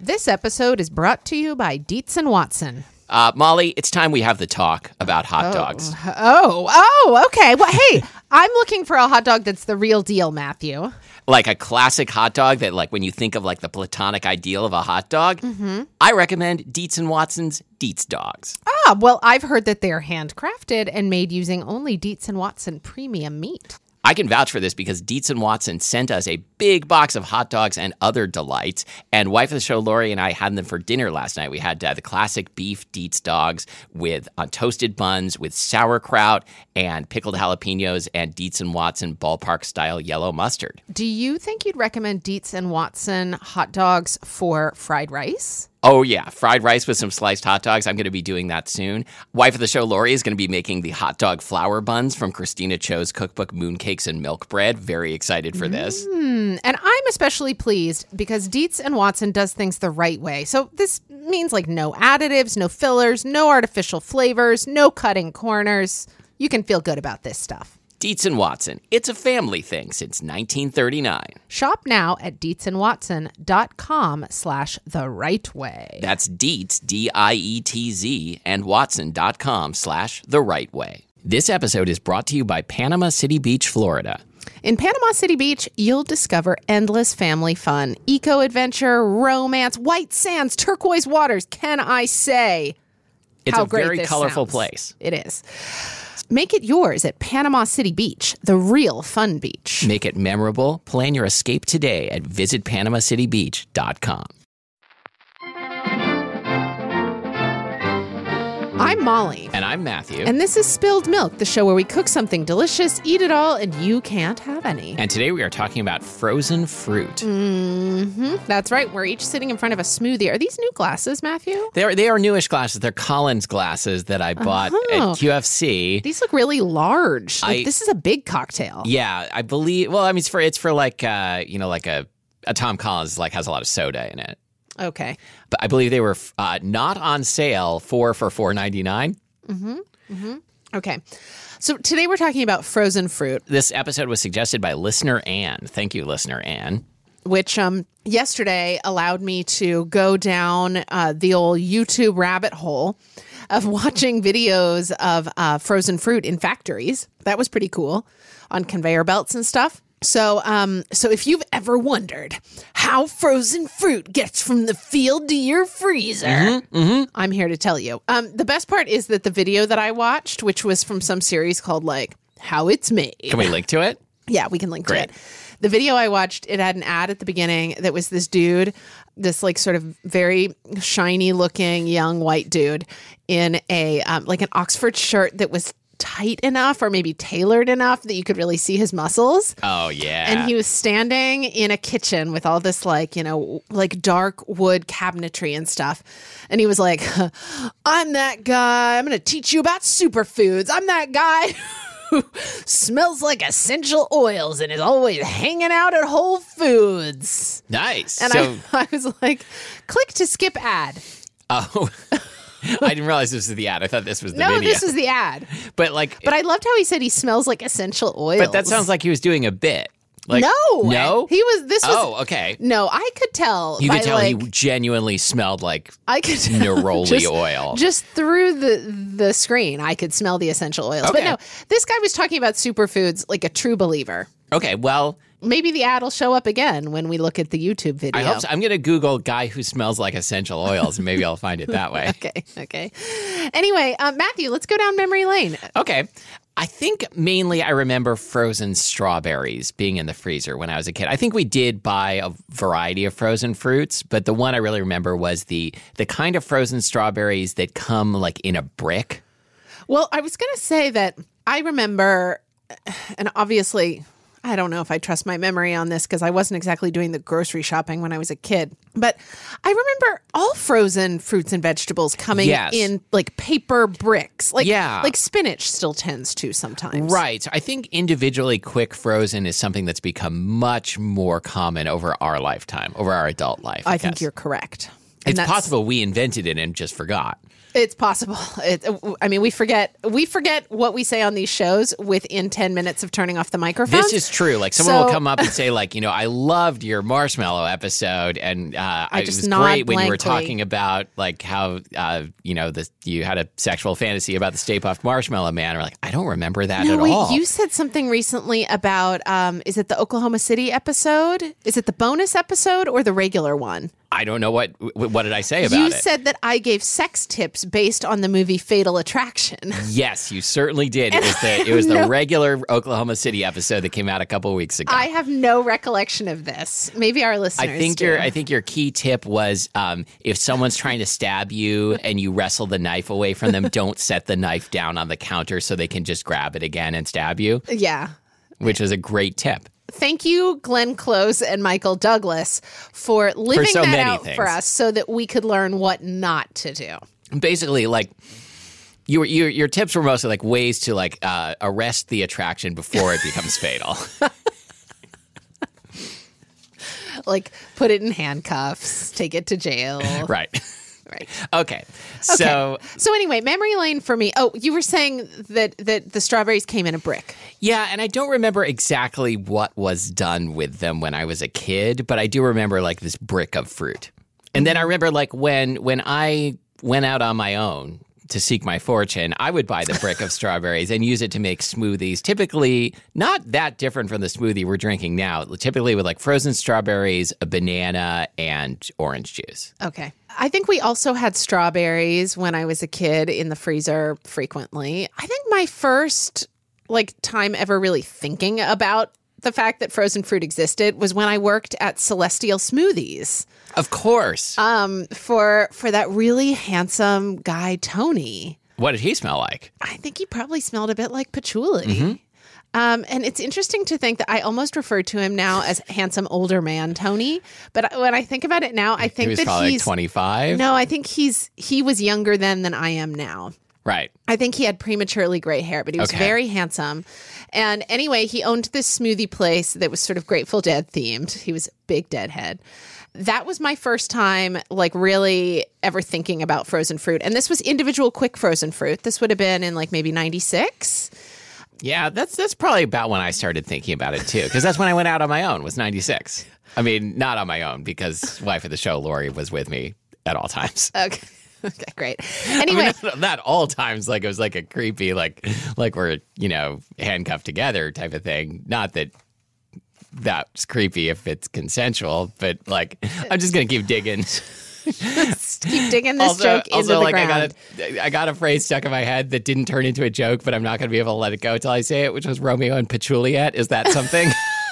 This episode is brought to you by Dietz and Watson. Molly, it's time we have the talk about hot dogs. Oh, okay. Well, hey, I'm looking for a hot dog that's the real deal, Matthew. Like a classic hot dog that, like, when you think of, like, the platonic ideal of a hot dog, I recommend Dietz and Watson's Dietz Dogs. Well, I've heard that they're handcrafted and made using only Dietz and Watson premium meat. I can vouch for this because Dietz and Watson sent us a big box of hot dogs and other delights. And wife of the show, Lori, and I had them for dinner last night. We had the classic beef Dietz dogs with toasted buns with sauerkraut and pickled jalapenos and Dietz and Watson ballpark-style yellow mustard. Do you think you'd recommend Dietz and Watson hot dogs for fried rice? Oh, yeah. Fried rice with some sliced hot dogs. I'm going to be doing that soon. Wife of the show, Lori, is going to be making the hot dog flour buns from Christina Cho's cookbook, Mooncakes and Milk Bread. Very excited for this. And I'm especially pleased because Dietz and Watson does things the right way. So this means like no additives, no fillers, no artificial flavors, no cutting corners. You can feel good about this stuff. Dietz and Watson. It's a family thing since 1939. Shop now at dietzandwatson.com/the right way. That's Dietz, D-I-E-T-Z, and Watson.com/the right way. This episode is brought to you by Panama City Beach, Florida. In Panama City Beach, you'll discover endless family fun, eco-adventure, romance, white sands, turquoise waters. Can I say It's how a great very this colorful sounds? place. It is. Make it yours at Panama City Beach, the real fun beach. Make it memorable. Plan your escape today at visitpanamacitybeach.com. I'm Molly. And I'm Matthew. And this is Spilled Milk, the show where we cook something delicious, eat it all, and you can't have any. And today we are talking about frozen fruit. That's right. We're each sitting in front of a smoothie. Are these new glasses, Matthew? They are newish glasses. They're Collins glasses that I bought at QFC. These look really large. This is a big cocktail. Yeah, I believe. Well, I mean, it's for like like a Tom Collins has a lot of soda in it. Okay. But I believe they were not on sale for $4.99. Okay. So today we're talking about frozen fruit, This episode was suggested by listener Ann. Thank you, listener Ann. which yesterday allowed me to go down the old YouTube rabbit hole of watching videos of frozen fruit in factories. That was pretty cool, on conveyor belts and stuff. So if you've ever wondered how frozen fruit gets from the field to your freezer, I'm here to tell you. The best part is that the video that I watched, which was from some series called How It's Made. Can we link to it? Yeah, we can link to Great. it. The video I watched, it had an ad at the beginning that was this dude, this sort of very shiny looking young white dude in a an Oxford shirt that was tight enough or maybe tailored enough that you could really see his muscles. Oh, yeah. And he was standing in a kitchen with all this dark wood cabinetry and stuff. And he was like, I'm that guy. I'm going to teach you about superfoods. I'm that guy who smells like essential oils and is always hanging out at Whole Foods. Nice. And So, I was like, click to skip ad. oh, I didn't realize this was the ad. I thought this was the No, video. this is the ad. But But I loved how he said he smells like essential oils. But that sounds like he was doing a bit. No. He was, this was. Oh, okay. No, I could tell. You by, could tell he genuinely smelled like I could tell neroli oil. Just through the screen, I could smell the essential oils. Okay. But no, this guy was talking about superfoods like a true believer. Okay, well, Maybe the ad will show up again when we look at the YouTube video. I hope so. I'm going to Google guy who smells like essential oils, and maybe I'll find it that way. Okay. Anyway, Matthew, let's go down memory lane. Okay. I think mainly I remember frozen strawberries being in the freezer when I was a kid. I think we did buy a variety of frozen fruits, but the one I really remember was the kind of frozen strawberries that come in a brick. Well, I was going to say that I remember, and obviously I don't know if I trust my memory on this because I wasn't exactly doing the grocery shopping when I was a kid. But I remember all frozen fruits and vegetables coming in paper bricks. Like spinach still tends to sometimes. Right. So I think individually quick frozen is something that's become much more common over our lifetime, over our adult life. I think you're correct. It's possible we invented it and just forgot. It's possible. We forget what we say on these shows within 10 minutes of turning off the microphone. This is true. Like someone will come up and say, like, I loved your marshmallow episode, and it was great when you were talking about like how you had a sexual fantasy about the Stay Puft Marshmallow Man. Or like, I don't remember that at all. You said something recently about is it the Oklahoma City episode? Is it the bonus episode or the regular one? I don't know what did I say about it? You said that I gave sex tips based on the movie Fatal Attraction. Yes, you certainly did. It was the regular Oklahoma City episode that came out a couple of weeks ago. I have no recollection of this. Maybe our listeners do. I think your key tip was if someone's trying to stab you and you wrestle the knife away from them, don't set the knife down on the counter so they can just grab it again and stab you. Yeah. Which was a great tip. Thank you, Glenn Close and Michael Douglas, for living that out for us so that we could learn what not to do. Basically, like your tips were mostly like ways to like arrest the attraction before it becomes fatal. Like put it in handcuffs, take it to jail. Right. Right. Okay. So anyway, memory lane for me. Oh, you were saying that the strawberries came in a brick. Yeah, and I don't remember exactly what was done with them when I was a kid, but I do remember like this brick of fruit. And then I remember like when I went out on my own to seek my fortune, I would buy the brick of strawberries and use it to make smoothies, typically not that different from the smoothie we're drinking now, typically with like frozen strawberries, a banana, and orange juice. Okay. I think we also had strawberries when I was a kid in the freezer frequently. I think my first time ever really thinking about the fact that frozen fruit existed was when I worked at Celestial Smoothies. Of course. For that really handsome guy, Tony. What did he smell like? I think he probably smelled a bit like patchouli. Mm-hmm. And it's interesting to think that I almost refer to him now as handsome older man Tony. But when I think about it now, I think he was that probably he's like 25. No, I think he was younger then than I am now. Right. I think he had prematurely gray hair, but he was very handsome. And anyway, he owned this smoothie place that was sort of Grateful Dead themed. He was a big Deadhead. That was my first time really ever thinking about frozen fruit. And this was individual quick frozen fruit. This would have been in maybe 96. Yeah, that's probably about when I started thinking about it too, because that's when I went out on my own, was 96. I mean, not on my own, because wife of the show, Lori, was with me at all times. Okay. Okay, great. Anyway. I mean, not all times, it was like a creepy, like we're, handcuffed together type of thing. Not that that's creepy if it's consensual, but I'm just going to keep digging. Just keep digging this joke into the ground. I got a phrase stuck in my head that didn't turn into a joke, but I'm not going to be able to let it go until I say it, which was Romeo and Patchouli. Is that something?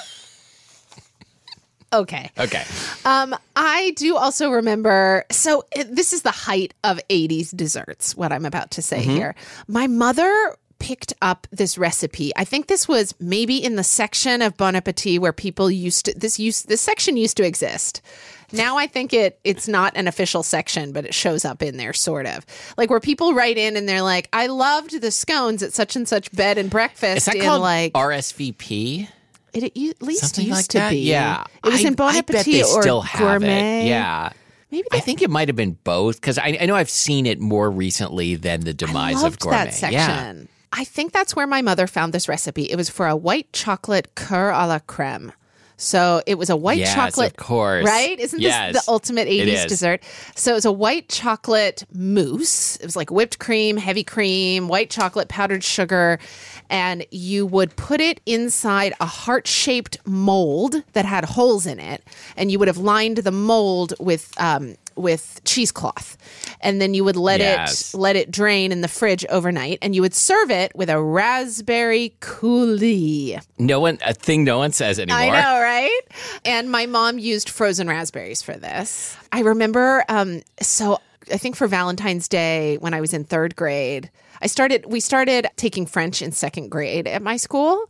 Okay. Okay. I do also remember, this is the height of 80s desserts, what I'm about to say here. My mother picked up this recipe. I think this was maybe in the section of Bon Appetit where people this section used to exist. Now I think it's not an official section, but it shows up in there sort of. Where people write in and they're like, I loved the scones at such and such bed and breakfast. Is that called RSVP? It at least Something used like to that? be. Yeah. It was in Bon Appetit I bet they or still have Gourmet. It. Yeah. Maybe I think it might have been both, because I know I've seen it more recently than the demise of Gourmet. That section. Yeah. I think that's where my mother found this recipe. It was for a white chocolate cœur à la crème. So it was a white chocolate, of course. Right? Isn't this the ultimate 80s dessert? So it was a white chocolate mousse. It was like whipped cream, heavy cream, white chocolate, powdered sugar. And you would put it inside a heart-shaped mold that had holes in it. And you would have lined the mold with cheesecloth. And then you would let it drain in the fridge overnight, and you would serve it with a raspberry coulis. A thing no one says anymore. I know, right? And my mom used frozen raspberries for this. I remember, so I think for Valentine's Day when I was in third grade, we started taking French in second grade at my school.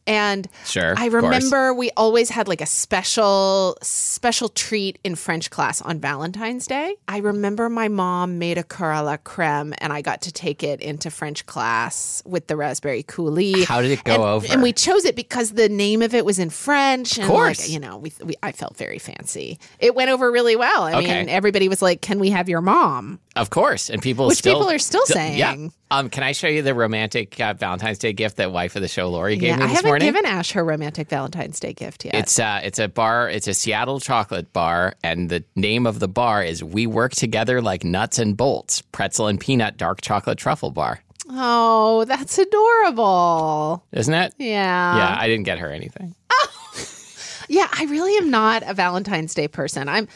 And Sure, I of course. remember we always had like a special treat in French class on Valentine's Day. I remember my mom made a coeur à la crème, and I got to take it into French class with the raspberry coulis. How did it go over? And we chose it because the name of it was in French. And course. I felt very fancy. It went over really well. I mean, everybody was like, "Can we have your mom?" Of course. And people Which people are still saying. Yeah. Can I show you the romantic Valentine's Day gift that wife of the show, Lori, gave me I this haven't morning? given Ash her romantic Valentine's Day gift yet. It's a bar. It's a Seattle chocolate bar, and the name of the bar is "We Work Together Like Nuts and Bolts" pretzel and peanut dark chocolate truffle bar. Oh, that's adorable. Isn't it? Yeah. Yeah, I didn't get her anything. Yeah, I really am not a Valentine's Day person. I'm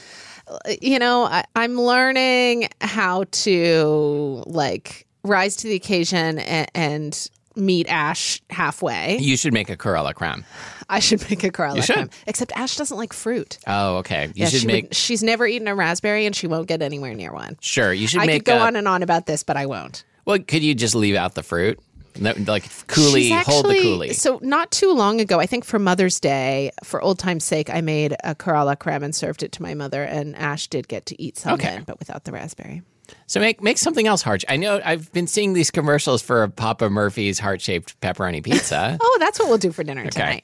learning how to like rise to the occasion and meet Ash halfway. You should make a coeur à la crème. I should make a coeur à la should. crème. Except Ash doesn't like fruit. Oh, okay. She's never eaten a raspberry, and she won't get anywhere near one. Sure, you should I make could go on and on about this, but I won't. Well, could you just leave out the fruit? Like coulis, hold the coulis. So not too long ago, I think for Mother's Day, for old time's sake, I made a coeur à la crème and served it to my mother, and Ash did get to eat some of it, but without the raspberry. So make something else heart. I know I've been seeing these commercials for Papa Murphy's heart-shaped pepperoni pizza. Oh, that's what we'll do for dinner tonight.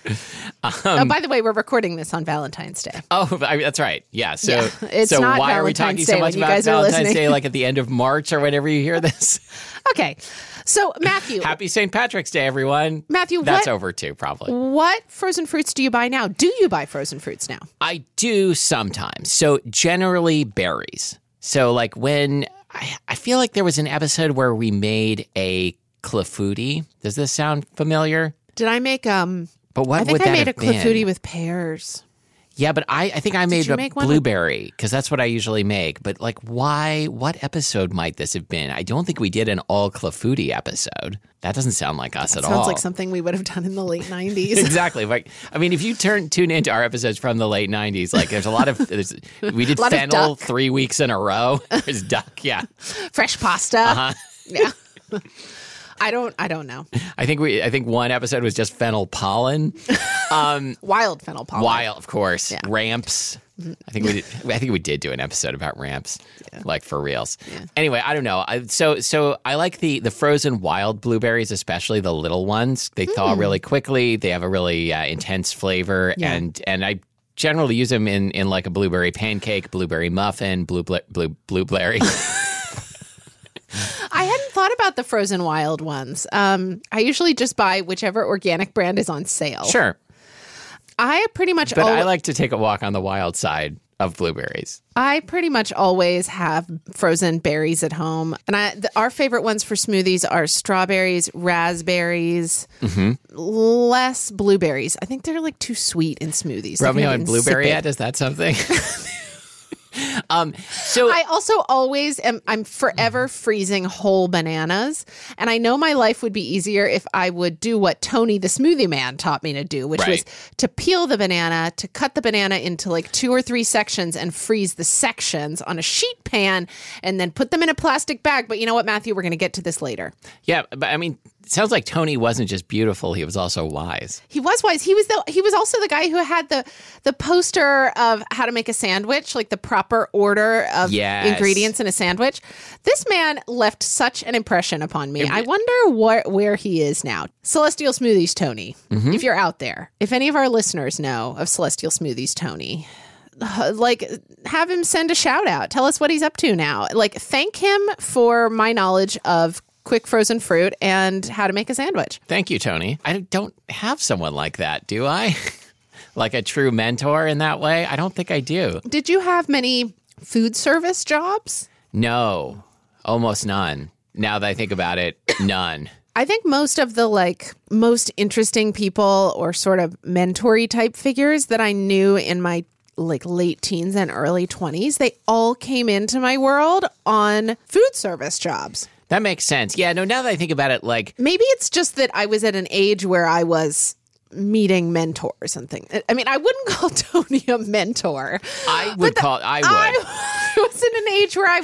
By the way, we're recording this on Valentine's Day. Oh, that's right. Yeah. So, it's so not why Valentine's are we talking Day so much when you about guys are Valentine's listening. Day, like at the end of March or whenever you hear this? Okay. So, Matthew. Happy St. Patrick's Day, everyone. Matthew, that's over too, probably. What frozen fruits do you buy now? Do you buy frozen fruits now? I do sometimes. So generally berries. So like when I feel like there was an episode where we made a clafouti. Does this sound familiar? Did I make But what I think would I that made a have been? clafouti with pears. Yeah, but I think I made you a make one blueberry because that's what I usually make. But like, why? What episode might this have been? I don't think we did an all clafouti episode. That doesn't sound like us at all. Sounds like something we would have done in the late 90s. Exactly. Like, I mean, if you tune into our episodes from the late 90s, like there's a lot of, we did fennel 3 weeks in a row. There's duck, yeah. Fresh pasta. Uh-huh. Yeah. I don't know. I think one episode was just fennel pollen. Wild fennel pollen. Wild, of course. Yeah. Ramps. Mm-hmm. I think we did do an episode about ramps, like for reals. Yeah. Anyway, I don't know. So I like the frozen wild blueberries, especially the little ones. They thaw really quickly. They have a really intense flavor, and I generally use them in like a blueberry pancake, blueberry muffin, blueberry. I hadn't thought about the frozen wild ones. I usually just buy whichever organic brand is on sale. Sure. I pretty much I like to take a walk on the wild side of blueberries. I pretty much always have frozen berries at home. And our favorite ones for smoothies are strawberries, raspberries, less blueberries. I think they're like too sweet in smoothies. Romeo and Blueberry Ed, is that something? So I also always I'm forever freezing whole bananas, and I know my life would be easier if I would do what Tony the smoothie man taught me to do, which was to peel the banana, to cut the banana into like 2 or 3 sections and freeze the sections on a sheet pan and then put them in a plastic bag. But you know what, Matthew, we're going to get to this later. Yeah, but I mean, it sounds like Tony wasn't just beautiful, he was also wise. He was wise. He was also the guy who had the poster of how to make a sandwich, like the proper order of ingredients in a sandwich. This man left such an impression upon me. I wonder where he is now. Celestial Smoothies Tony, if you're out there, if any of our listeners know of Celestial Smoothies Tony, like have him send a shout out. Tell us what he's up to now. Like thank him for my knowledge of quick frozen fruit and how to make a sandwich. Thank you, Tony. I don't have someone like that, do I? Like a true mentor in that way? I don't think I do. Did you have many food service jobs? No, almost none. Now that I think about it, none. I think most of the most interesting people or sort of mentor-y type figures that I knew in my late teens and early 20s, they all came into my world on food service jobs. That makes sense. Yeah, no, now that I think about it, maybe it's just that I was at an age where I was meeting mentors and things. I mean, I wouldn't call Tony a mentor. I was at an age where I was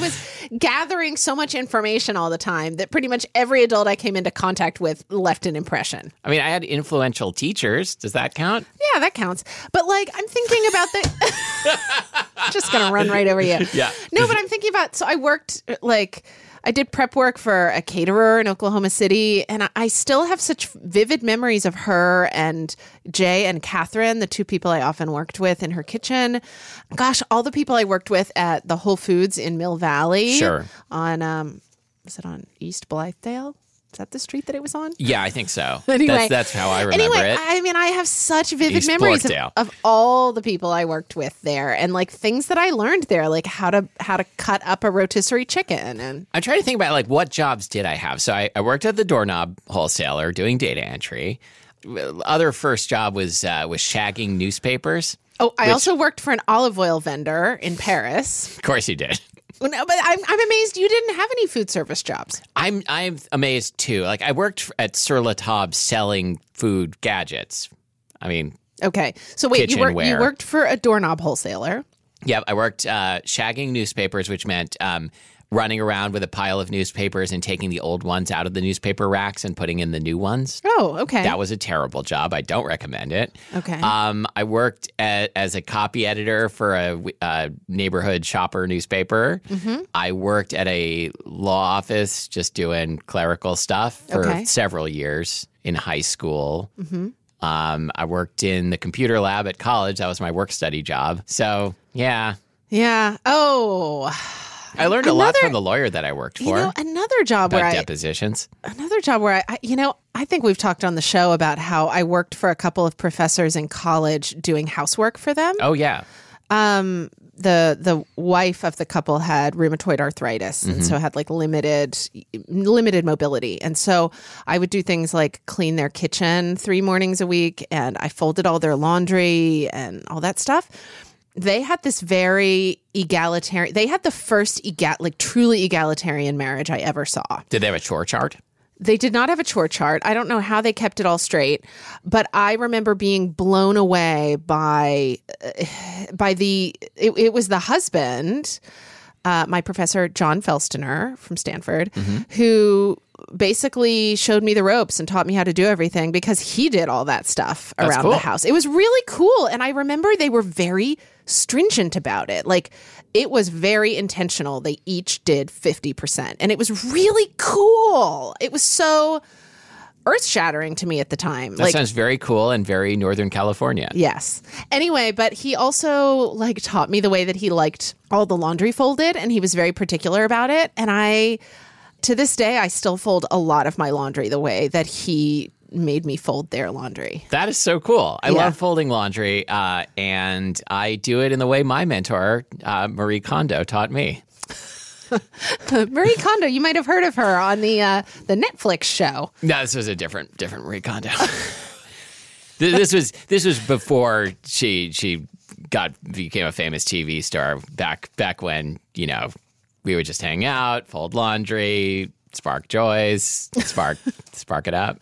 gathering so much information all the time that pretty much every adult I came into contact with left an impression. I mean, I had influential teachers. Does that count? Yeah, that counts. But like, I'm thinking about the. Just gonna run right over you. Yeah. No, but I'm thinking about. So I worked I did prep work for a caterer in Oklahoma City, and I still have such vivid memories of her and Jay and Catherine, the two people I often worked with in her kitchen. Gosh, all the people I worked with at the Whole Foods in Mill Valley. Sure. On, was it on East Blythedale? Is that the street that it was on? Yeah, I think so. Anyway, that's how I remember it. I mean, I have such vivid East memories Blakedale. of all the people I worked with there, and like things that I learned there, like how to cut up a rotisserie chicken. And I'm trying to think about like what jobs did I have. So I worked at the doorknob wholesaler doing data entry. Other first job was shagging newspapers. oh, I also worked for an olive oil vendor in Paris. Of course you did. No, but I'm amazed you didn't have any food service jobs. I'm amazed too. Like I worked at Sur La Table selling food gadgets. I mean, Okay, so wait, you Kitchenware. worked for a doorknob wholesaler. yeah, I worked shagging newspapers, which meant running around with a pile of newspapers and taking the old ones out of the newspaper racks and putting in the new ones. Oh, okay. That was a terrible job. I don't recommend it. Okay. I worked as a copy editor for a neighborhood shopper newspaper. Mm-hmm. I worked at a law office just doing clerical stuff for Okay. several years in high school. Mm-hmm. I worked in the computer lab at college. That was my work study job. So, yeah. Yeah. Oh, I learned a lot Another- from the lawyer that I worked for you know, another job about where depositions. I think we've talked on the show about how I worked for a couple of professors in college doing housework for them. Oh, yeah. The wife of the couple had rheumatoid arthritis and so had like limited mobility. And so I would do things like clean their kitchen 3 mornings a week, and I folded all their laundry and all that stuff. They had this very egalitarian, they had the first truly egalitarian marriage I ever saw. Did they have a chore chart? They did not have a chore chart. I don't know how they kept it all straight, but I remember being blown away by it was the husband, my professor John Felstener from Stanford, who basically showed me the ropes and taught me how to do everything because he did all that stuff around cool. the house. It was really cool, and I remember they were very stringent about it. Like, it was very intentional. They each did 50%, and it was really cool. It was so earth-shattering to me at the time. That sounds very cool and very Northern California. Yes. Anyway, but he also taught me the way that he liked all the laundry folded, and he was very particular about it. And to this day, I still fold a lot of my laundry the way that he made me fold their laundry. That is so cool. I Yeah. love folding laundry, and I do it in the way my mentor, Marie Kondo, taught me. Marie Kondo, you might have heard of her on the Netflix show. No, this was a different Marie Kondo. This was before she became a famous TV star. Back when we would just hang out, fold laundry, spark joys, spark it up.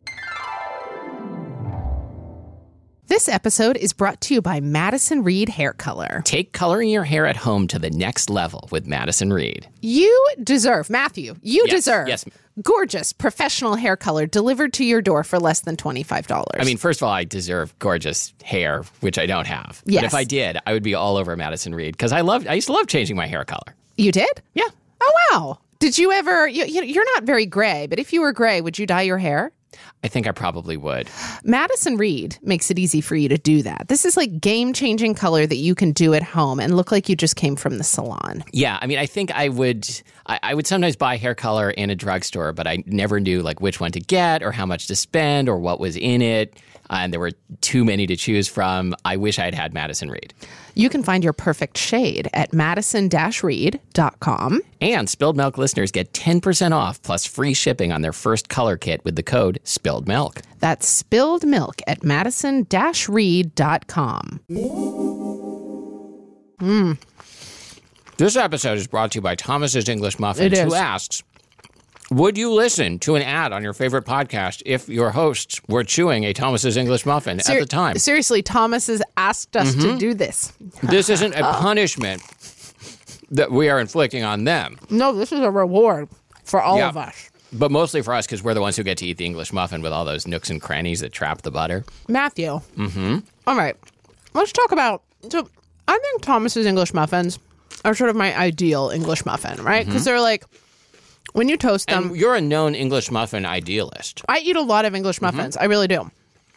This episode is brought to you by Madison Reed Hair Color. Take coloring your hair at home to the next level with Madison Reed. You deserve, Matthew, Yes, deserve yes. gorgeous professional hair color delivered to your door for less than $25. I mean, first of all, I deserve gorgeous hair, which I don't have. Yes. But if I did, I would be all over Madison Reed because I used to love changing my hair color. You did? Yeah. Oh, wow. Did you ever, you're not very gray, but if you were gray, would you dye your hair? I think I probably would. Madison Reed makes it easy for you to do that. This is like game-changing color that you can do at home and look like you just came from the salon. Yeah, I mean, I think I would sometimes buy hair color in a drugstore, but I never knew which one to get or how much to spend or what was in it. And there were too many to choose from. I wish I'd had Madison Reed. You can find your perfect shade at madison-reed.com. And Spilled Milk listeners get 10% off plus free shipping on their first color kit with the code Spilled Milk. That's Spilled Milk at madison-reed.com. This episode is brought to you by Thomas's English Muffins, It is. who asks, would you listen to an ad on your favorite podcast if your hosts were chewing a Thomas's English Muffin at the time? Seriously, Thomas has asked us to do this. This isn't a punishment that we are inflicting on them. No, this is a reward for all Yeah. of us. But mostly for us because we're the ones who get to eat the English muffin with all those nooks and crannies that trap the butter. Matthew. Mm-hmm. All right. Let's talk about... So I think Thomas's English muffins are sort of my ideal English muffin, right? Because they're like... When you toast them... And you're a known English muffin idealist. I eat a lot of English muffins. I really do.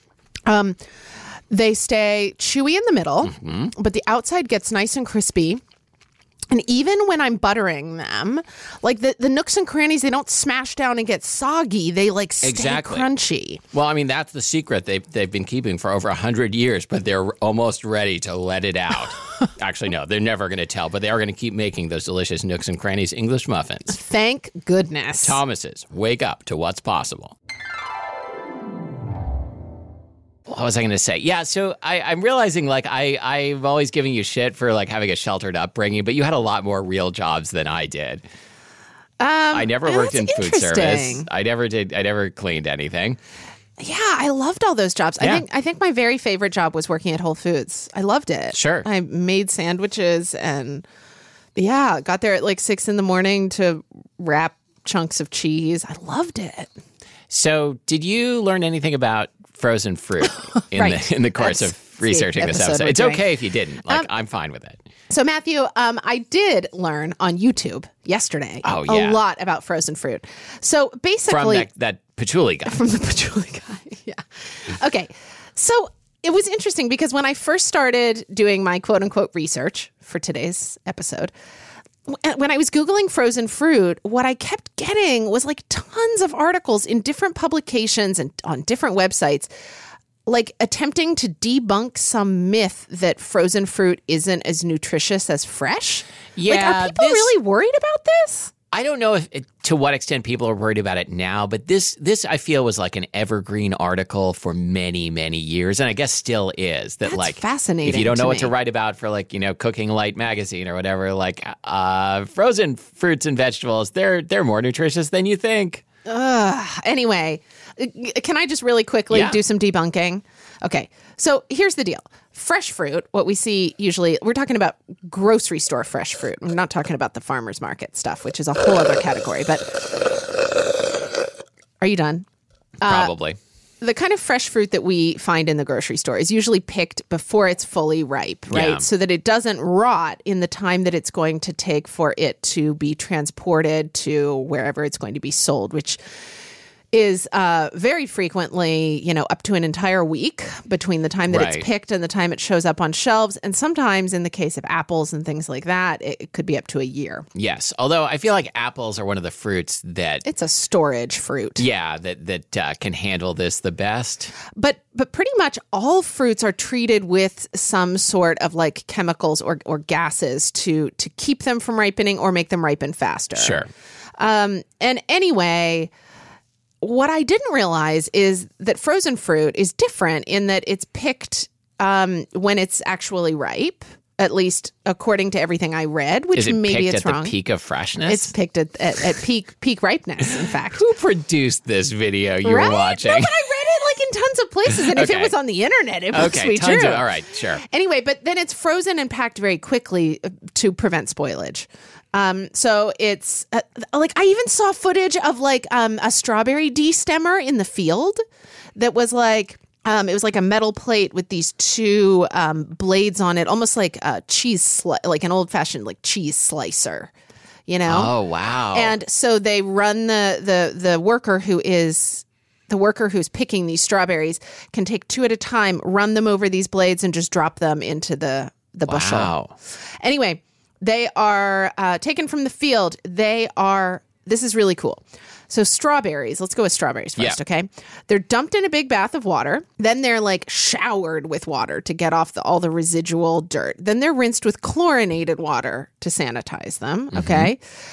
They stay chewy in the middle, but the outside gets nice and crispy. And even when I'm buttering them, like the nooks and crannies, they don't smash down and get soggy. They like stay crunchy. Well, I mean, that's the secret they've been keeping for over 100 years, but they're almost ready to let it out. Actually, no, they're never going to tell, but they are going to keep making those delicious nooks and crannies English muffins. Thank goodness. Thomas's, wake up to what's possible. What was I going to say? Yeah, so I'm realizing, like, I'm always giving you shit for, like, having a sheltered upbringing, but you had a lot more real jobs than I did. I never worked in food service. I never cleaned anything. Yeah, I loved all those jobs. Yeah. I think my very favorite job was working at Whole Foods. I loved it. Sure. I made sandwiches and, yeah, got there at like 6 a.m. to wrap chunks of cheese. I loved it. So did you learn anything about frozen fruit in the course of researching this episode? It's okay if you didn't. Like, I'm fine with it. So, Matthew, I did learn on YouTube yesterday a lot about frozen fruit. So, basically... From that patchouli guy. From the patchouli guy, yeah. Okay, so it was interesting because when I first started doing my quote-unquote research for today's episode, when I was Googling frozen fruit, what I kept getting was like tons of articles in different publications and on different websites, like attempting to debunk some myth that frozen fruit isn't as nutritious as fresh. Yeah. Like, are people really worried about this? I don't know to what extent people are worried about it now, but this I feel was like an evergreen article for many, many years, and I guess still is. That's like fascinating. If you don't know what me. to write about for, like, Cooking Light magazine or whatever, like frozen fruits and vegetables, they're more nutritious than you think. Anyway, can I just really quickly do some debunking? Okay, so here's the deal. Fresh fruit, what we see usually, we're talking about grocery store fresh fruit. We're not talking about the farmer's market stuff, which is a whole other category. But are you done? Probably. The kind of fresh fruit that we find in the grocery store is usually picked before it's fully ripe, right? Yeah. So that it doesn't rot in the time that it's going to take for it to be transported to wherever it's going to be sold, which is very frequently, up to an entire week between the time that it's picked and the time it shows up on shelves. And sometimes in the case of apples and things like that, it could be up to a year. Yes. Although I feel like apples are one of the fruits that... It's a storage fruit. Yeah, that can handle this the best. But pretty much all fruits are treated with some sort of like chemicals or gases to keep them from ripening or make them ripen faster. Sure. And anyway... What I didn't realize is that frozen fruit is different in that it's picked when it's actually ripe, at least according to everything I read, which maybe it's wrong. Is it picked at the peak of freshness? It's picked at peak ripeness, in fact. Who produced this video you were watching? No, but I read it like in tons of places, and if it was on the internet, it must be true. All right, sure. Anyway, but then it's frozen and packed very quickly to prevent spoilage. So it's like I even saw footage of like a strawberry destemmer in the field that was like it was like a metal plate with these two blades on it, almost like a like an old fashioned like cheese slicer, Oh wow! And so they run the worker who's picking these strawberries can take two at a time, run them over these blades, and just drop them into the bushel. Wow. Anyway. They are taken from the field. This is really cool. So strawberries, let's go with strawberries first, okay? They're dumped in a big bath of water. Then they're like showered with water to get off all the residual dirt. Then they're rinsed with chlorinated water to sanitize them, okay?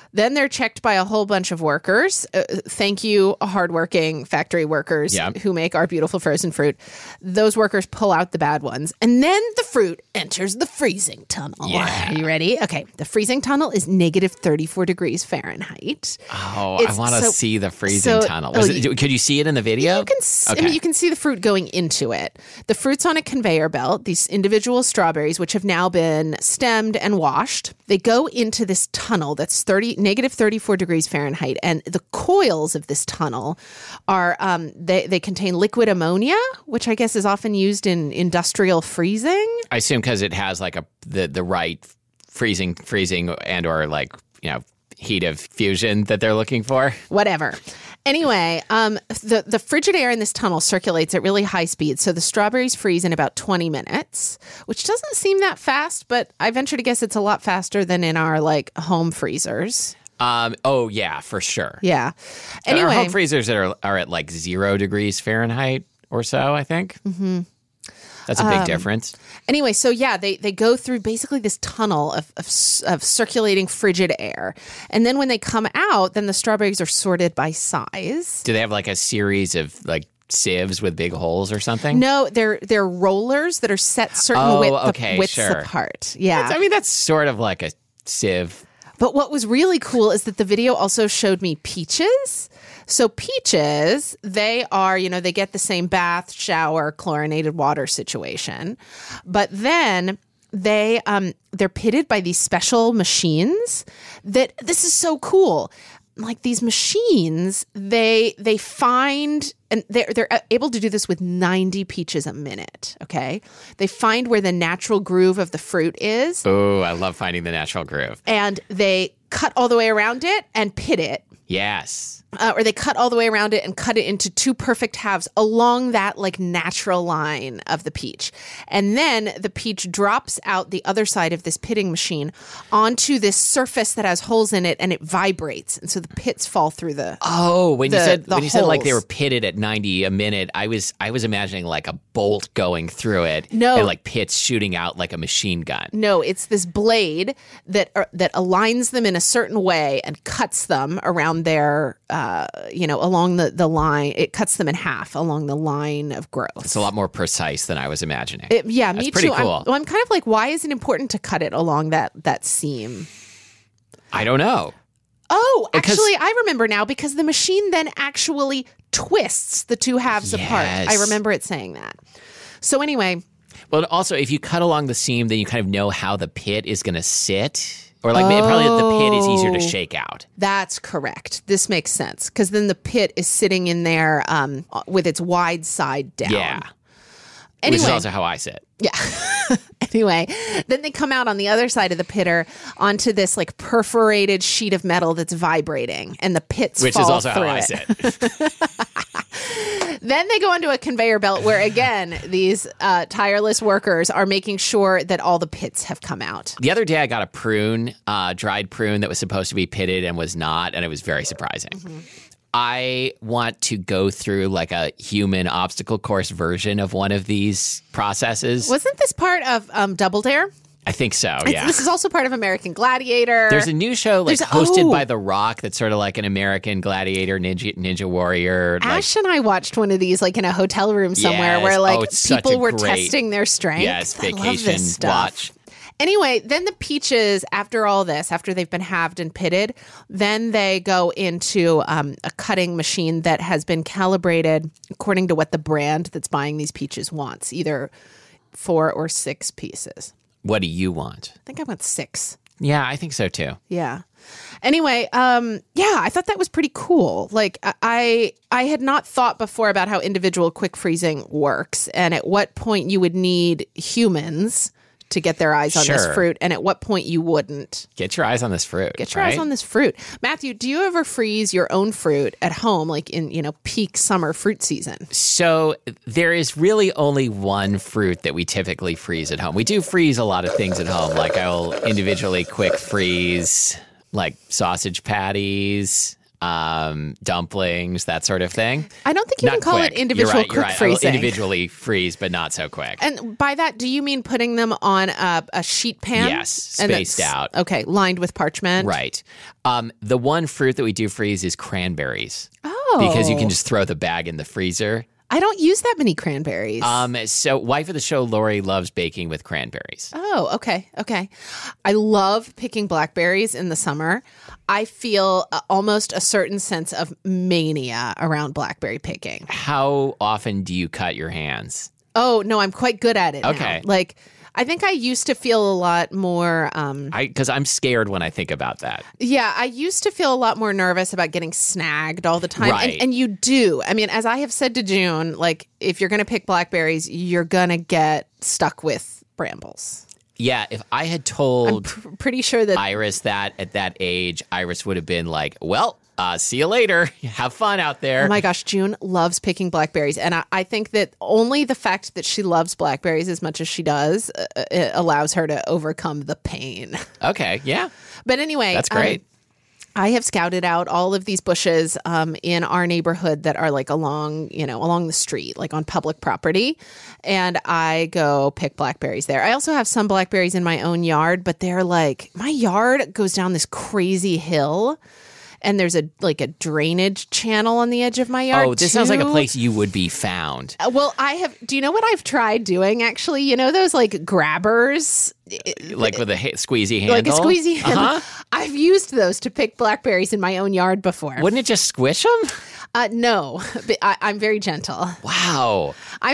Then they're checked by a whole bunch of workers. Thank you, hardworking factory workers who make our beautiful frozen fruit. Those workers pull out the bad ones. And then the fruit enters the freezing tunnel. Yeah. Are you ready? Okay. The freezing tunnel is negative 34 degrees Fahrenheit. Oh, I want to see the freezing tunnel. Could you see it in the video? You can, I mean, you can see the fruit going into it. The fruit's on a conveyor belt. These individual strawberries, which have now been stemmed and washed, they go into this tunnel that's negative 34 degrees Fahrenheit. And the coils of this tunnel are, they contain liquid ammonia, which I guess is often used in industrial freezing. I assume because it has like the right freezing and or like, heat of fusion that they're looking for. Whatever. Anyway, the frigid air in this tunnel circulates at really high speed, so the strawberries freeze in about 20 minutes, which doesn't seem that fast, but I venture to guess it's a lot faster than in our home freezers. Oh yeah, for sure. Yeah. Anyway, our home freezers that are at like 0 degrees Fahrenheit or so, I think. Mm-hmm. That's a big difference. Anyway, so yeah, they go through basically this tunnel of circulating frigid air. And then when they come out, then the strawberries are sorted by size. Do they have like a series of like sieves with big holes or something? No, they're rollers that are set certain widths apart. Yeah. That's sort of like a sieve. But what was really cool is that the video also showed me peaches. So peaches, they are, they get the same bath, shower, chlorinated water situation. But then they're pitted by these special machines that this is so cool. Like these machines, they find, and they're able to do this with 90 peaches a minute, okay? They find where the natural groove of the fruit is. Oh, I love finding the natural groove. And they cut all the way around it and pit it. Yes. Or they cut all the way around it and cut it into two perfect halves along that natural line of the peach. And then the peach drops out the other side of this pitting machine onto this surface that has holes in it, and it vibrates. And so the pits fall through the when you said like they were pitted at 90 a minute, I was imagining like a bolt going through it. No. And like pits shooting out like a machine gun. No, it's this blade that aligns them in a certain way and cuts them around their along the line. It cuts them in half along the line of growth. It's a lot more precise than I was imagining. Me That's pretty too. Cool. I'm kind of like, why is it important to cut it along that seam? I don't know. Oh, actually, I remember now, because the machine then actually twists the two halves apart. I remember it saying that. So anyway. Well, also, if you cut along the seam, then you kind of know how the pit is going to sit. Or probably the pit is easier to shake out. That's correct. This makes sense, because then the pit is sitting in there with its wide side down. Yeah. Anyway, which is also how I sit. Yeah. Anyway, then they come out on the other side of the pitter onto this perforated sheet of metal that's vibrating, and the pits which fall is also through how I sit. Then they go onto a conveyor belt where, again, these tireless workers are making sure that all the pits have come out. The other day I got a prune, dried prune that was supposed to be pitted and was not, and it was very surprising. Mm-hmm. I want to go through like a human obstacle course version of one of these processes. Wasn't this part of Double Dare? I think so, yeah. This is also part of American Gladiator. There's a new show hosted by The Rock that's sort of like an American Gladiator Ninja Warrior. Ash and I watched one of these in a hotel room somewhere where people were testing their strength. Yes, vacation watch. Anyway, then the peaches, after all this, after they've been halved and pitted, then they go into a cutting machine that has been calibrated according to what the brand that's buying these peaches wants, either 4 or 6 pieces. What do you want? I think I want 6. Yeah, I think so too. Yeah. Anyway, I thought that was pretty cool. I had not thought before about how individual quick freezing works, and at what point you would need humans to get their eyes on this fruit, and at what point you wouldn't. Get your eyes on this fruit. Get your eyes on this fruit. Matthew, do you ever freeze your own fruit at home, in peak summer fruit season? So there is really only one fruit that we typically freeze at home. We do freeze a lot of things at home. I'll individually quick freeze sausage patties. dumplings, that sort of thing. I don't think you can call it individual quick freezing. Individually freeze, but not so quick. And by that, do you mean putting them on a sheet pan? Yes, spaced out. Okay, lined with parchment. Right. The one fruit that we do freeze is cranberries. Oh. Because you can just throw the bag in the freezer. I don't use that many cranberries. So wife of the show, Lori, loves baking with cranberries. Oh, okay. I love picking blackberries in the summer. I feel almost a certain sense of mania around blackberry picking. How often do you cut your hands? Oh, no, I'm quite good at it now. Okay. Like, I think I used to feel a lot more... Because I'm scared when I think about that. Yeah, I used to feel a lot more nervous about getting snagged all the time. Right. And you do. I mean, as I have said to June, like, if you're going to pick blackberries, you're going to get stuck with brambles. Yeah, if I had told Pretty sure that... Iris that at that age, Iris would have been like, well... see you later. Have fun out there. Oh my gosh, June loves picking blackberries. And I think that only the fact that she loves blackberries as much as she does it allows her to overcome the pain. Okay, yeah. But anyway. That's great. I have scouted out all of these bushes in our neighborhood that are like along the street, like on public property. And I go pick blackberries there. I also have some blackberries in my own yard, but they're like, my yard goes down this crazy hill. And there's a drainage channel on the edge of my yard. Oh, this sounds like a place you would be found. Well, do you know what I've tried doing, actually? You know those like grabbers? Like with a squeezy handle? Like a squeezy handle. Uh-huh. I've used those to pick blackberries in my own yard before. Wouldn't it just squish them? No, but I'm very gentle. Wow.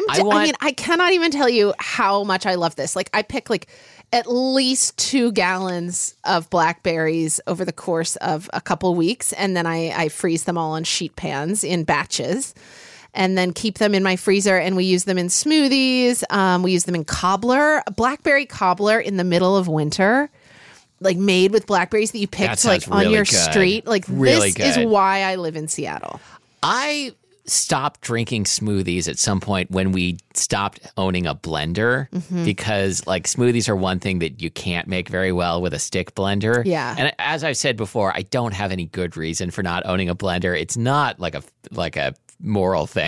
I cannot even tell you how much I love this. Like I pick at least 2 gallons of blackberries over the course of a couple weeks. And then I freeze them all on sheet pans in batches and then keep them in my freezer. And we use them in smoothies. We use them in cobbler, a blackberry cobbler in the middle of winter, like made with blackberries that you picked like on your street. Like really this is why I live in Seattle. I stopped drinking smoothies at some point when we stopped owning a blender because like smoothies are one thing that you can't make very well with a stick blender. Yeah. And as I've said before, I don't have any good reason for not owning a blender. It's not like a moral thing.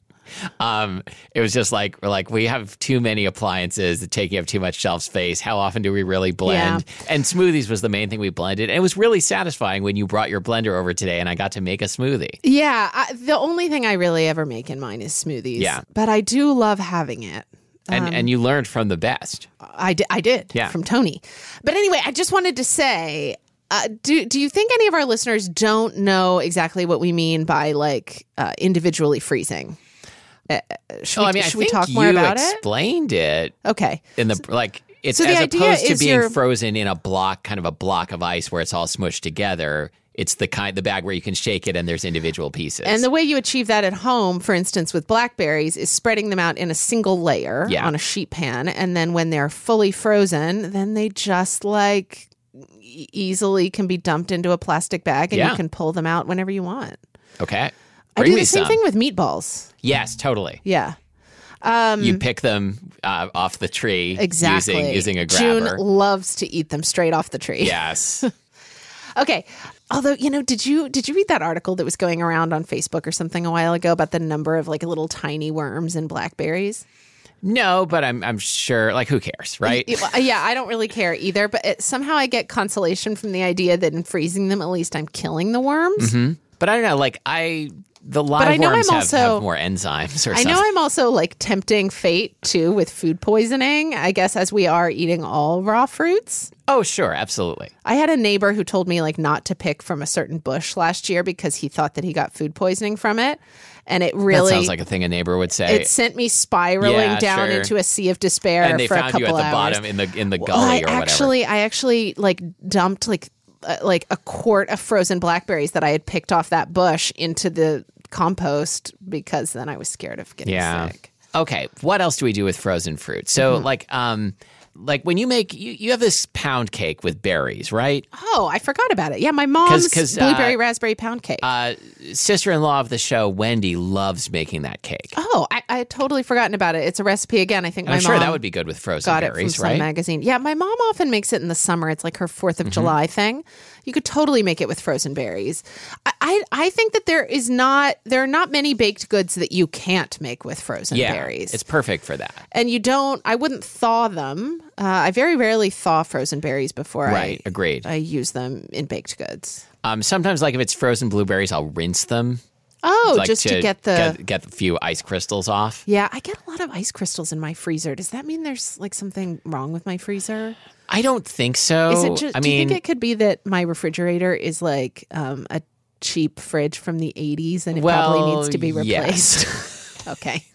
It was just like, we're like, we have too many appliances that taking up too much shelf space. How often do we really blend? Yeah. And smoothies was the main thing we blended. And it was really satisfying when you brought your blender over today and I got to make a smoothie. Yeah. The only thing I really ever make in mine is smoothies. Yeah. But I do love having it. And you learned from the best. I did. Yeah. From Tony. But anyway, I just wanted to say, do you think any of our listeners don't know exactly what we mean by like individually freezing? Should we talk more about it? You explained it. Okay. It's so as opposed to being you're frozen in a block of ice where it's all smushed together. It's the bag where you can shake it and there's individual pieces. And the way you achieve that at home, for instance, with blackberries, is spreading them out in a single layer on a sheet pan. And then when they're fully frozen, then they just like easily can be dumped into a plastic bag and you can pull them out whenever you want. Okay. I do the same thing with meatballs. Yes, totally. Yeah. You pick them off the tree using a grabber. June loves to eat them straight off the tree. Yes. Okay. Although, did you read that article that was going around on Facebook or something a while ago about the number of like little tiny worms in blackberries? No, but I'm sure, like, who cares, right? Yeah, I don't really care either. But somehow I get consolation from the idea that in freezing them, at least I'm killing the worms. Mm-hmm. But I don't know, like, the live worms have more enzymes or something. I know I'm also like tempting fate too with food poisoning, I guess, as we are eating all raw fruits. Oh, sure. Absolutely. I had a neighbor who told me like not to pick from a certain bush last year because he thought that he got food poisoning from it. And it really... That sounds like a thing a neighbor would say. It sent me spiraling down into a sea of despair for a couple hours. And they found you at the bottom in the gully or whatever. I actually like dumped like a quart of frozen blackberries that I had picked off that bush into the compost because then I was scared of getting sick. Okay. What else do we do with frozen fruit? So like when you make, you have this pound cake with berries, right? Oh, I forgot about it. Yeah, my mom's blueberry raspberry pound cake. Sister-in-law of the show, Wendy, loves making that cake. Oh, I had totally forgotten about it. It's a recipe again. I think my mom sure that would be good with frozen berries, from right? Sun Magazine. Yeah, my mom often makes it in the summer. It's like her 4th of July thing. You could totally make it with frozen berries. I think that there are not many baked goods that you can't make with frozen berries. It's perfect for that. And I wouldn't thaw them. I very rarely thaw frozen berries before Agreed. I use them in baked goods. Sometimes, like if it's frozen blueberries, I'll rinse them. Oh, like just to get the few ice crystals off. Yeah, I get a lot of ice crystals in my freezer. Does that mean there's like something wrong with my freezer? I don't think so. Is it just, do you think it could be that my refrigerator is like a cheap fridge from the 80s and it probably needs to be replaced? Yes. Okay.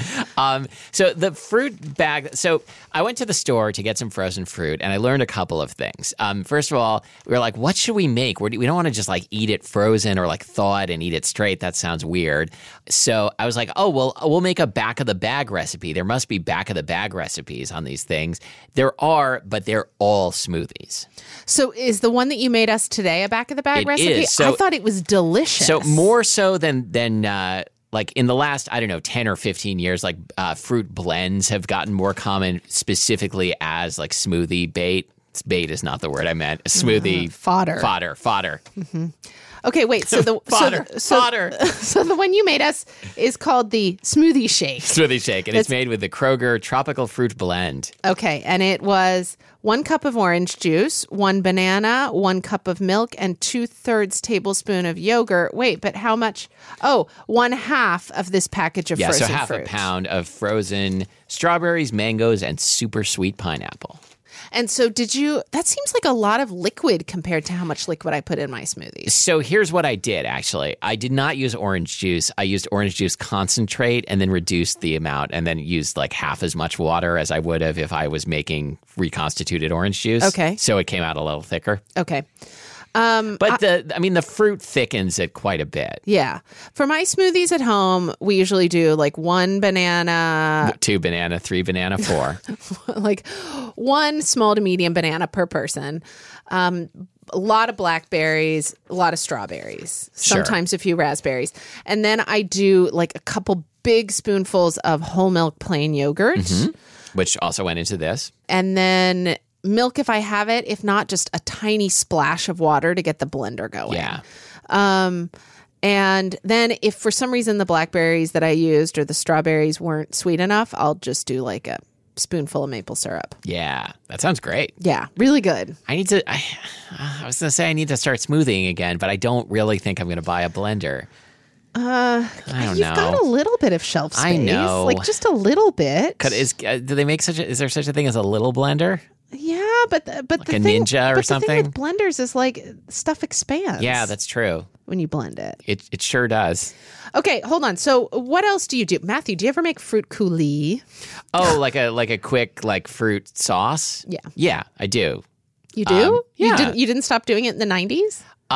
So the fruit bag. So I went to the store to get some frozen fruit, and I learned a couple of things. First of all, we were like, "What should we make? We don't want to just like eat it frozen or like thaw it and eat it straight. That sounds weird." So I was like, "Oh well, we'll make a back of the bag recipe. There must be back of the bag recipes on these things. There are, but they're all smoothies." So is the one that you made us today a back of the bag recipe? Is. So, I thought it was delicious. So more so than like in the last, I don't know, 10 or 15 years, like fruit blends have gotten more common specifically as like smoothie bait. Bait is not the word I meant. Smoothie fodder. Mm-hmm. Okay, wait. So the fodder. So the one you made us is called the smoothie shake. Smoothie shake, and it's made with the Kroger Tropical Fruit Blend. Okay, and it was 1 cup of orange juice, 1 banana, 1 cup of milk, and 2/3 tablespoon of yogurt. Wait, but how much? Oh, 1/2 of this package of frozen fruit. Yeah, so half a pound of frozen strawberries, mangoes, and super sweet pineapple. And so that seems like a lot of liquid compared to how much liquid I put in my smoothies. So here's what I did, actually. I did not use orange juice. I used orange juice concentrate and then reduced the amount and then used like half as much water as I would have if I was making reconstituted orange juice. Okay. So it came out a little thicker. Okay. But the fruit thickens it quite a bit. Yeah. For my smoothies at home, we usually do like 1 banana, 2 banana, 3 banana, 4. like 1 small to medium banana per person. A lot of blackberries, a lot of strawberries, sometimes a few raspberries. And then I do like a couple big spoonfuls of whole milk plain yogurt. Mm-hmm. Which also went into this. And then milk if I have it. If not, just a tiny splash of water to get the blender going. Yeah. And then if for some reason the blackberries that I used or the strawberries weren't sweet enough, I'll just do like a spoonful of maple syrup. Yeah. That sounds great. Yeah. Really good. I was going to say I need to start smoothieing again, but I don't really think I'm going to buy a blender. I don't know. You've got a little bit of shelf space. I know. Like just a little bit. Is there such a thing as a little blender? Yeah, but like the a thing, Ninja or but something? The thing with blenders is like stuff expands. Yeah, that's true. When you blend it. It sure does. Okay, hold on. So what else do you do? Matthew, do you ever make fruit coulis? Oh, like a quick like fruit sauce? Yeah. Yeah, I do. You do? Yeah. You didn't stop doing it in the 90s? No,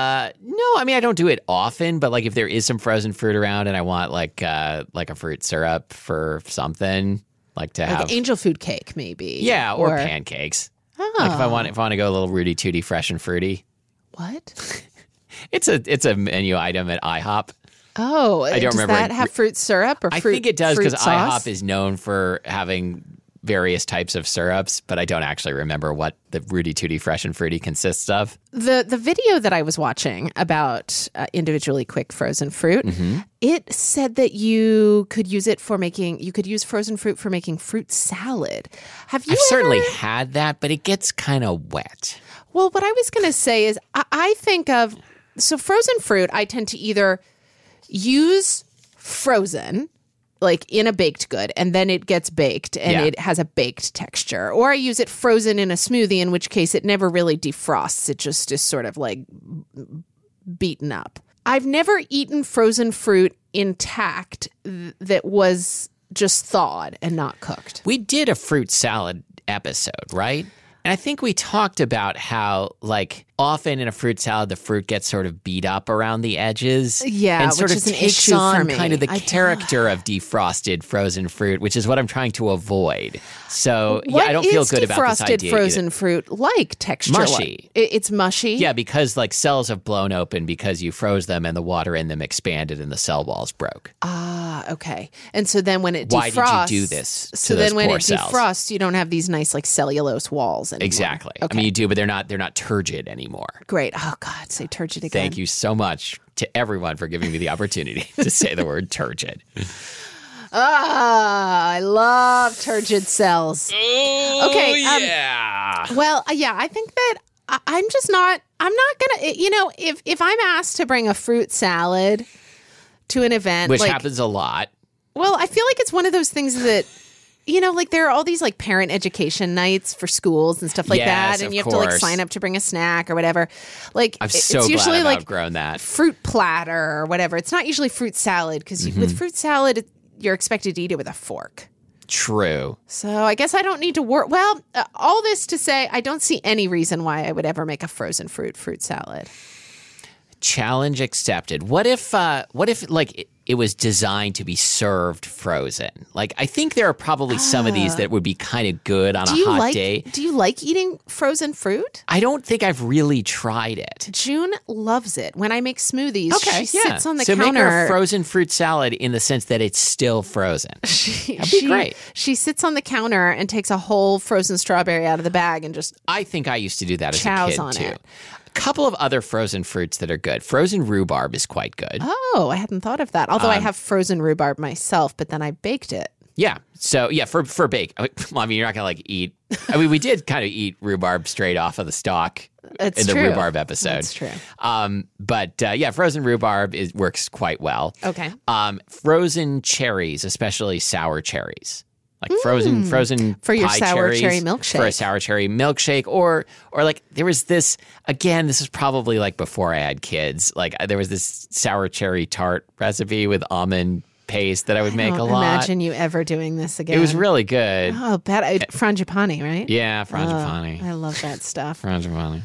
I mean I don't do it often, but like if there is some frozen fruit around and I want like a fruit syrup for something, like to have angel food cake, maybe. Yeah, or pancakes. Oh. Like if I want to go a little Rudy Tooty fresh and fruity. What? It's a menu item at IHOP. Oh, I don't remember. Does that have fruit syrup or fruit? I think it does because sauce? IHOP is known for having various types of syrups, but I don't actually remember what the Rudy Tooty fresh and fruity consists of. The video that I was watching about individually quick frozen fruit, it said that you could use frozen fruit for making fruit salad. I've certainly had that, but it gets kind of wet. Well, what I was going to say is I think of, so frozen fruit, I tend to either use frozen, like in a baked good, and then it gets baked and it has a baked texture. Or I use it frozen in a smoothie, in which case it never really defrosts. It just is sort of like beaten up. I've never eaten frozen fruit intact that was just thawed and not cooked. We did a fruit salad episode, right? And I think we talked about how, like, often in a fruit salad, the fruit gets sort of beat up around the edges. Yeah, and sort which of is an takes issue on for me. kind of the character of defrosted frozen fruit, which is what I'm trying to avoid. So, I don't feel good about this idea. What is defrosted frozen fruit like texture? Mushy. It's mushy? Yeah, because like cells have blown open because you froze them and the water in them expanded and the cell walls broke. Ah, okay. And so then when it defrosts... Why did you do this to So those then when poor it cells? defrosts, you don't have these nice like cellulose walls anymore. Exactly. Okay. I mean, you do, but they're not turgid anymore. anymore. Great. Oh, God, say turgid again. Thank you so much to everyone for giving me the opportunity to say the word turgid. I love turgid cells. Okay. Yeah. Well, yeah, I think that I'm not going to, if I'm asked to bring a fruit salad to an event. Which happens a lot. Well, I feel like it's one of those things that, there are all these like parent education nights for schools and stuff like that. And you have to like sign up to bring a snack or whatever. Like it's usually like outgrown that. Fruit platter or whatever. It's not usually fruit salad because with fruit salad, you're expected to eat it with a fork. True. So I guess I don't need to work. Well, all this to say, I don't see any reason why I would ever make a frozen fruit salad. Challenge accepted. What if like it was designed to be served frozen? Like, I think there are probably some of these that would be kind of good on a hot day. Do you like eating frozen fruit? I don't think I've really tried it. June loves it. When I make smoothies, she sits on the counter. counter. So make her a frozen fruit salad in the sense that it's still frozen. That'd be great. She sits on the counter and takes a whole frozen strawberry out of the bag and just I think I used to do that as a kid, on too. it. A couple of other frozen fruits that are good. Frozen rhubarb is quite good. Oh, I hadn't thought of that. Although I have frozen rhubarb myself, but then I baked it. Yeah. So, yeah, for bake. I mean, you're not going to eat. I mean, we did kind of eat rhubarb straight off of the stalk in the rhubarb episode. That's true. But frozen rhubarb works quite well. Okay. Frozen cherries, especially sour cherries. Like frozen for your pie sour cherries, cherry milkshake. For a sour cherry milkshake, or like there was this, again, this is probably like before I had kids. Like there was this sour cherry tart recipe with almond paste that I would make a lot. Imagine you ever doing this again. It was really good. Oh, frangipani, right? Yeah, frangipani. I love that stuff. Frangipani.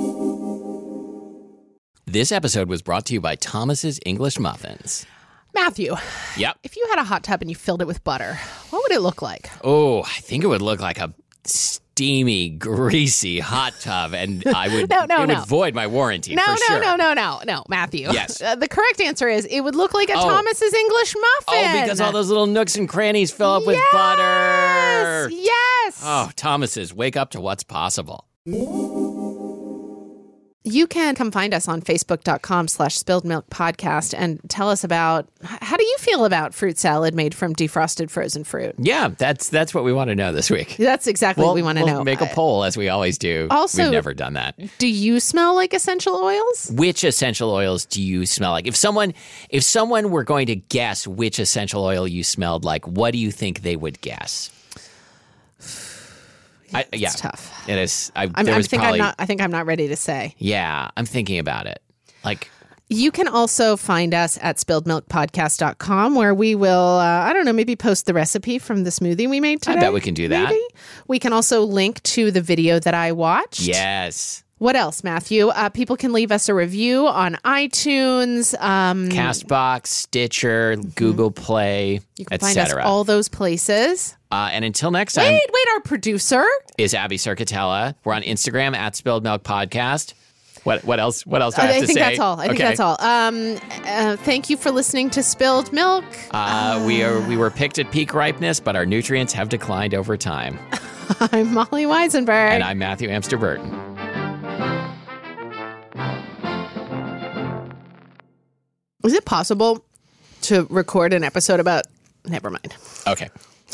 This episode was brought to you by Thomas's English Muffins. Matthew. Yep. If you had a hot tub and you filled it with butter, what would it look like? Oh, I think it would look like a steamy, greasy hot tub, and I would would void my warranty. No, Matthew. Yes. The correct answer is it would look like a Thomas's English muffin. Oh, because all those little nooks and crannies fill up with butter. Yes. Oh, Thomas's, wake up to what's possible. You can come find us on Facebook.com/Spilled Milk Podcast and tell us about how do you feel about fruit salad made from defrosted frozen fruit? Yeah, that's what we want to know this week. That's exactly what we want to know. We'll make a poll as we always do. Also, we've never done that. Do you smell like essential oils? Which essential oils do you smell like? If someone were going to guess which essential oil you smelled like, what do you think they would guess? It's tough. It is. I think I'm not ready to say. Yeah, I'm thinking about it. Like, you can also find us at spilledmilkpodcast.com where we will, maybe post the recipe from the smoothie we made today. I bet we can do that. Maybe. We can also link to the video that I watched. Yes. What else, Matthew? People can leave us a review on iTunes, CastBox, Stitcher, Google Play, you can find us all those places. And until next time. Wait, our producer is Abby Circatella. We're on Instagram at Spilled Milk Podcast. What else do I have to say? I think that's all. I think that's all. Thank you for listening to Spilled Milk. We were picked at peak ripeness, but our nutrients have declined over time. I'm Molly Weisenberg. And I'm Matthew Amster Burton. Is it possible to record an episode about... Never mind. Okay.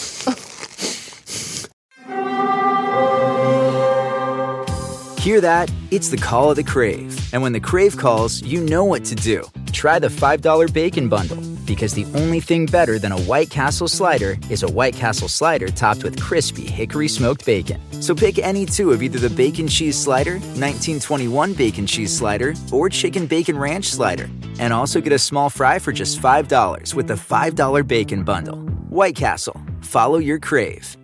Hear that? It's the call of the Crave. And when the Crave calls, you know what to do. Try the $5 Bacon Bundle. Because the only thing better than a White Castle slider is a White Castle slider topped with crispy hickory smoked bacon. So pick any two of either the Bacon Cheese Slider, 1921 Bacon Cheese Slider, or Chicken Bacon Ranch Slider. And also get a small fry for just $5 with the $5 Bacon Bundle. White Castle. Follow your crave.